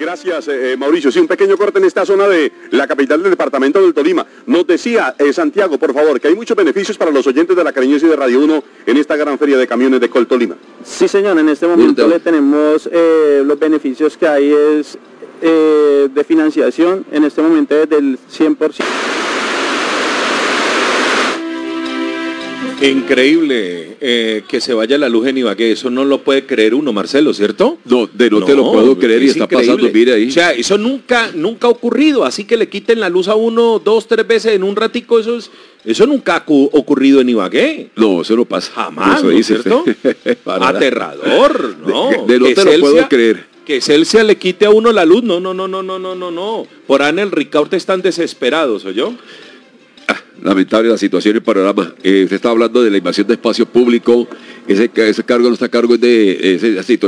Gracias, Mauricio. Sí, un pequeño corte en esta zona de la capital del departamento del Tolima. Nos decía Santiago, por favor, que hay muchos beneficios para los oyentes de La Cariñosa y de Radio 1 en esta gran feria de camiones de Coltolima. Sí, señor, en este momento le tenemos los beneficios que hay es de financiación, en este momento es del 100%. Increíble que se vaya la luz en Ibagué, eso no lo puede creer uno, Marcelo, ¿cierto? No te lo puedo creer y está increíble. Pasando, mire ahí. O sea, eso nunca ha ocurrido, así que le quiten la luz a uno 2, 3 veces en un ratico, eso nunca ha ocurrido en Ibagué. No, eso no pasa. Jamás, ¿no es cierto? Aterrador, ¿no? No te lo puedo creer. Que Celsia le quite a uno la luz, no. Por ahí en el Ricaurte están desesperados, ¿oyó? Lamentable la situación y el panorama. Usted está hablando de la invasión de espacio público, ese cargo no está a cargo de esa situación.